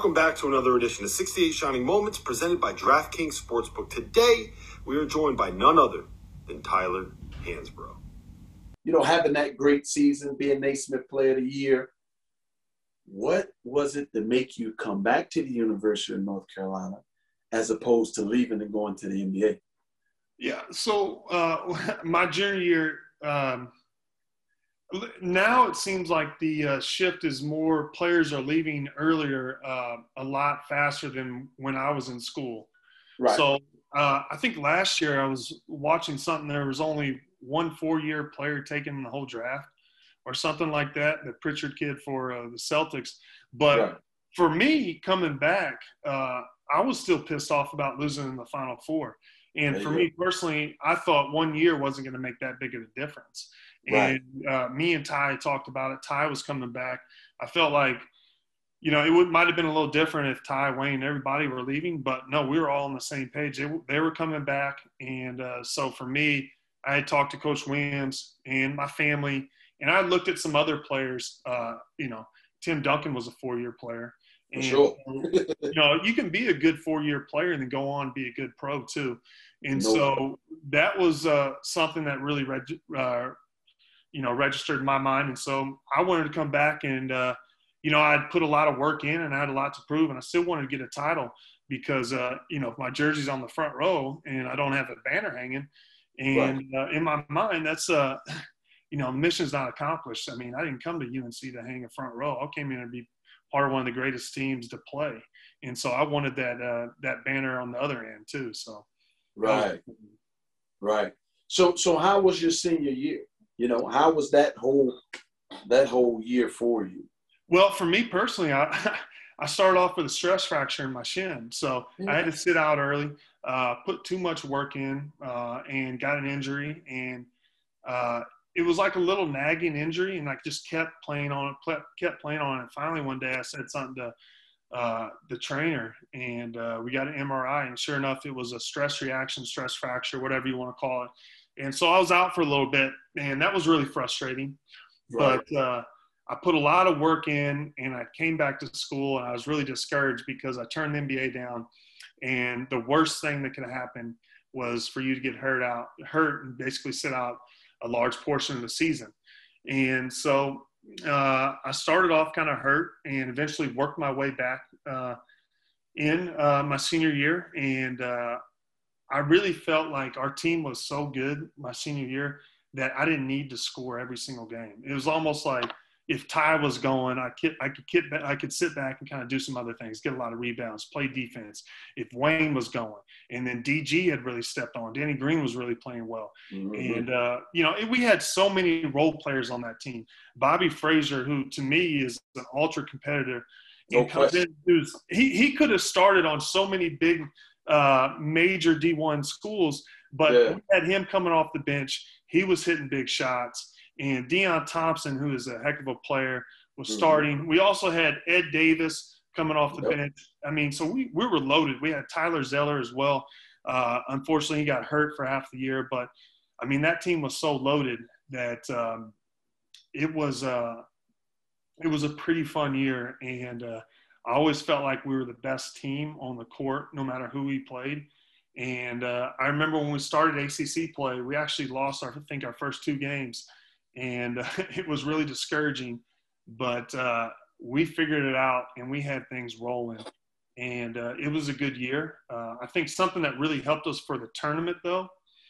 Welcome back to another edition of 68 Shining Moments presented by DraftKings Sportsbook. Today, we are joined by none other than Tyler Hansbrough. You know, having that great season, being Naismith Player of the Year, what was it to make you come back to the University of North Carolina as opposed to leaving and going to the NBA? Yeah, so my junior year, now it seems like the shift is more players are leaving earlier a lot faster than when I was in school. Right. So I think last year I was watching something, there was only one 4-year player taken the whole draft or something like that, the Pritchard kid for the Celtics. But for me, coming back, I was still pissed off about losing in the Final Four. And for me personally, I thought 1 year wasn't going to make that big of a difference. And me and Ty talked about it. Ty was coming back. I felt like, you know, it might have been a little different if Ty, Wayne, everybody were leaving. But, no, we were all on the same page. They were coming back. And so for me, I had talked to Coach Williams and my family. And I looked at some other players. You know, Tim Duncan was a 4-year player. And, sure. You know, you can be a good 4-year player and then go on and be a good pro too. And so that was something that really registered in my mind. And so I wanted to come back and, you know, I'd put a lot of work in and I had a lot to prove, and I still wanted to get a title because, you know, if my jersey's on the front row and I don't have a banner hanging, and in my mind, that's, you know, the mission's not accomplished. I mean, I didn't come to UNC to hang a front row. I came in to be part of one of the greatest teams to play. And so I wanted that banner on the other end too. So. Right. So how was your senior year? You know, how was that whole year for you? Well, for me personally, I started off with a stress fracture in my shin. So I had to sit out early, put too much work in, and got an injury. And it was like a little nagging injury, and I just kept playing on it. And finally one day I said something to the trainer, and we got an MRI, and sure enough, it was a stress reaction, stress fracture, whatever you want to call it. And so I was out for a little bit, and that was really frustrating. Right. But I put a lot of work in, and I came back to school, and I was really discouraged because I turned the NBA down, and the worst thing that could happen was for you to get hurt and basically sit out a large portion of the season. And so I started off kind of hurt and eventually worked my way back in my senior year. And I really felt like our team was so good my senior year that I didn't need to score every single game. It was almost like if Ty was going, I could sit back and kind of do some other things, get a lot of rebounds, play defense. If Wayne was going, and then DG had really stepped on, Danny Green was really playing well. And, you know, we had so many role players on that team. Bobby Frazier, who to me is an ultra competitor. He could have started on so many big major D1 schools, but we had him coming off the bench. He was hitting big shots. And Deion Thompson, who is a heck of a player, was starting. We also had Ed Davis coming off the bench. I mean, so we were loaded. We had Tyler Zeller as well. Unfortunately, he got hurt for half the year. But, I mean, that team was so loaded that it was a pretty fun year. And I always felt like we were the best team on the court no matter who we played. And I remember when we started ACC play, we actually lost, our first 2 games. And it was really discouraging, but we figured it out and we had things rolling, and it was a good year. I think something that really helped us for the tournament, though,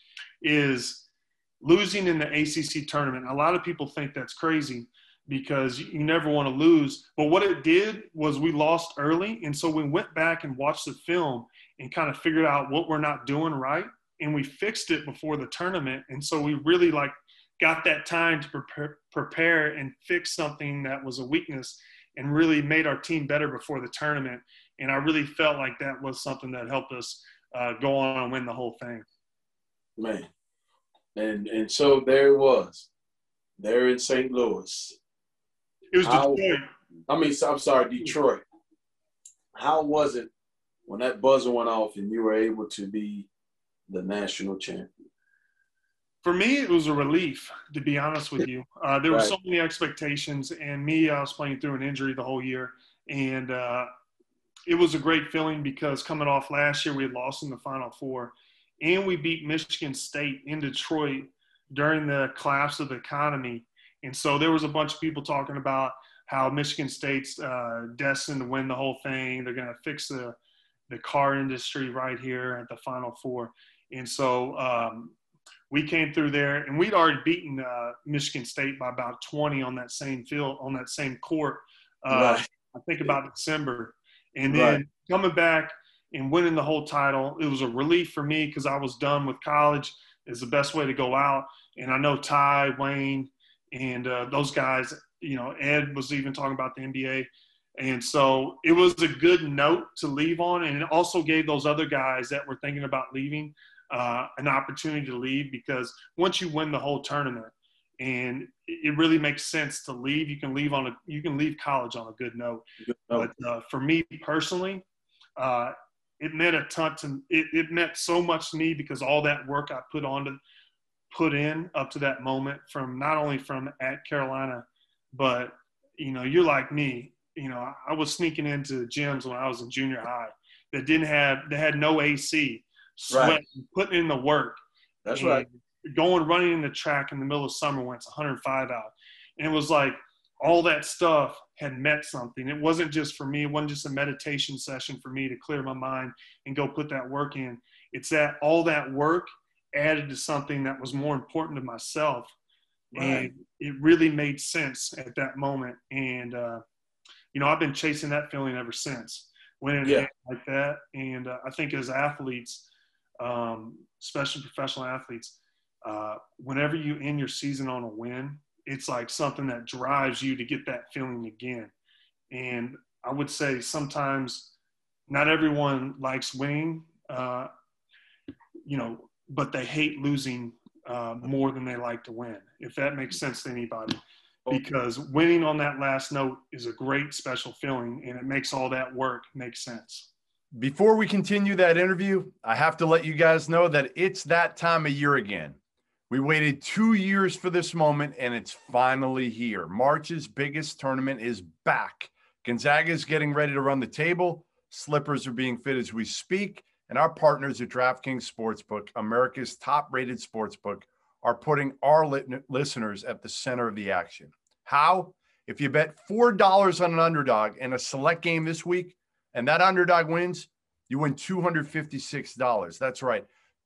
is losing in the ACC tournament. A lot of people think that's crazy because you never want to lose, but what it did was we lost early, and so we went back and watched the film and kind of figured out what we're not doing right, and we fixed it before the tournament, and so we really got that time to prepare and fix something that was a weakness and really made our team better before the tournament. And I really felt like that was something that helped us go on and win the whole thing. Man. And so there it was. There in St. Louis. It was Detroit. Detroit. How was it when that buzzer went off and you were able to be the national champion? For me, it was a relief, to be honest with you. There were so many expectations, and I was playing through an injury the whole year. And it was a great feeling because coming off last year, we had lost in the Final Four, and we beat Michigan State in Detroit during the collapse of the economy. And so there was a bunch of people talking about how Michigan State's destined to win the whole thing. They're going to fix the car industry right here at the Final Four. And so we came through there, and we'd already beaten Michigan State by about 20 on that same field, on that same court, Right. I think about December. And then coming back and winning the whole title, it was a relief for me because I was done with college. It's the best way to go out. And I know Ty, Wayne, and those guys, you know, Ed was even talking about the NBA. And so it was a good note to leave on. And it also gave those other guys that were thinking about leaving an opportunity to leave, because once you win the whole tournament, and it really makes sense to leave, you can leave college on a good note. But for me personally, it meant a ton to it meant so much to me because all that work I put in up to that moment, from not only from at Carolina, but you know, you're like me. You know, I was sneaking into gyms when I was in junior high that had no AC, sweating, putting in the work. That's right. Running in the track in the middle of summer when it's 105 out. And it was like all that stuff had meant something. It wasn't just for me. It wasn't just a meditation session for me to clear my mind and go put that work in. It's that all that work added to something that was more important to myself. Right. And it really made sense at that moment. And, you know, I've been chasing that feeling ever since, winning like that. And I think as athletes, especially professional athletes, whenever you end your season on a win, it's like something that drives you to get that feeling again. And I would say sometimes not everyone likes winning, you know, but they hate losing more than they like to win, if that makes sense to anybody. Because winning on that last note is a great special feeling, and it makes all that work make sense. Before we continue that interview, I have to let you guys know that it's that time of year again. We waited 2 years for this moment, and it's finally here. March's biggest tournament is back. Gonzaga is getting ready to run the table. Slippers are being fit as we speak. And our partners at DraftKings Sportsbook, America's top-rated sportsbook, are putting our listeners at the center of the action. How? If you bet $4 on an underdog in a select game this week, and that underdog wins, you win $256. That's right,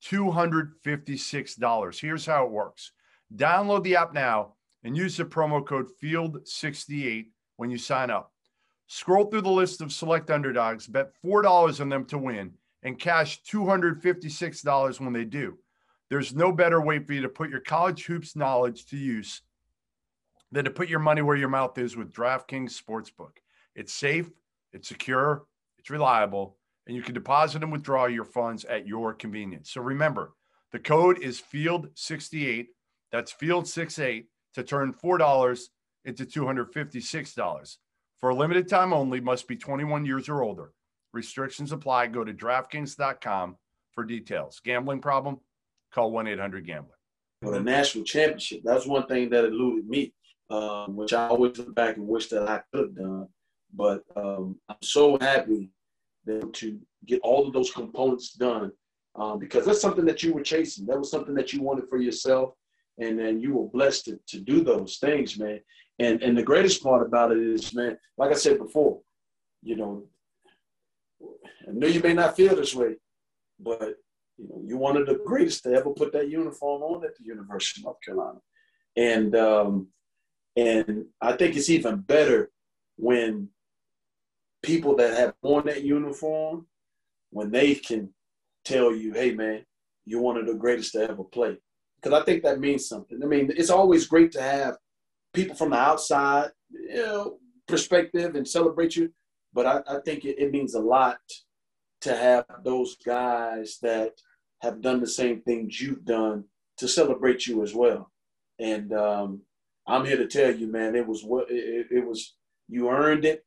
$256. Here's how it works. Download the app now and use the promo code FIELD68 when you sign up. Scroll through the list of select underdogs, bet $4 on them to win, and cash $256 when they do. There's no better way for you to put your college hoops knowledge to use than to put your money where your mouth is with DraftKings Sportsbook. It's safe, it's secure, it's reliable, and you can deposit and withdraw your funds at your convenience. So remember, the code is FIELD68. That's FIELD68 to turn $4 into $256. For a limited time only, must be 21 years or older. Restrictions apply. Go to DraftKings.com for details. Gambling problem? Call 1-800-GAMBLER. For the national championship, that's one thing that eluded me, which I always look back and wish that I could have done. But I'm so happy to get all of those components done because that's something that you were chasing. That was something that you wanted for yourself, and then you were blessed to do those things, man. And the greatest part about it is, man, like I said before, you know, I know you may not feel this way, but you know, you're one of the greatest to ever put that uniform on at the University of North Carolina. And I think it's even better when people that have worn that uniform, when they can tell you, hey, man, you're one of the greatest to ever play. Because I think that means something. I mean, it's always great to have people from the outside, you know, perspective and celebrate you. But I think it means a lot to have those guys that have done the same things you've done to celebrate you as well. And I'm here to tell you, man, it was you earned it.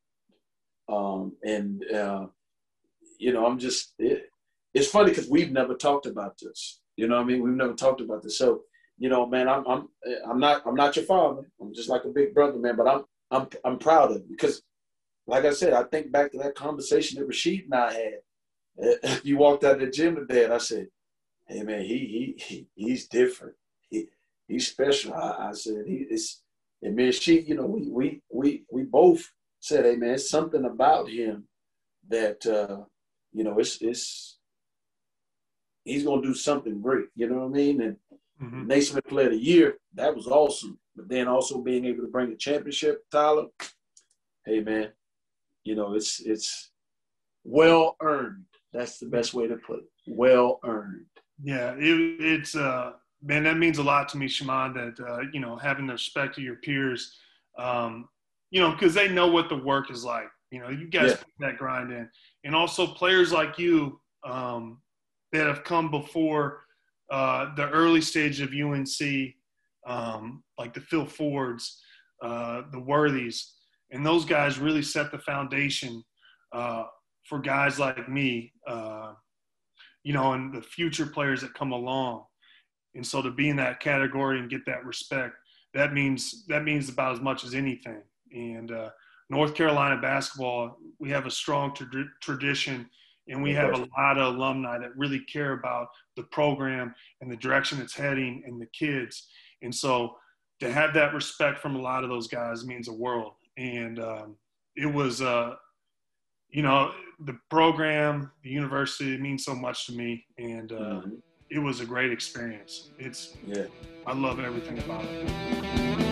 You know, it's funny because we've never talked about this. You know what I mean? We've never talked about this. So, you know, man, I'm not your father. I'm just like a big brother, man. But I'm proud of it because like I said, I think back to that conversation that Rashid and I had. You walked out of the gym today, and I said, "Hey man, he's different. He's special." I said, and me and Rashid, you know, we both said, "Hey man, it's something about him that you know, it's he's gonna do something great." You know what I mean? And Naismith Player of the Year, that was awesome. But then also being able to bring a championship, Tyler. Hey man, you know, it's well earned. That's the best way to put it. Well earned. Yeah, it's man, that means a lot to me, Shimon, that you know, having the respect of your peers, you know, because they know what the work is like. You know, you guys put that grind in, and also players like you that have come before the early stage of UNC, like the Phil Fords, the Worthies, and those guys really set the foundation for guys like me, you know, and the future players that come along. And so to be in that category and get that respect, that means about as much as anything. And North Carolina basketball, we have a strong tradition, and we have a lot of alumni that really care about the program and the direction it's heading and the kids. And so to have that respect from a lot of those guys means a world. And it was, you know, the program, the university, it means so much to me. And it was a great experience. I love everything about it.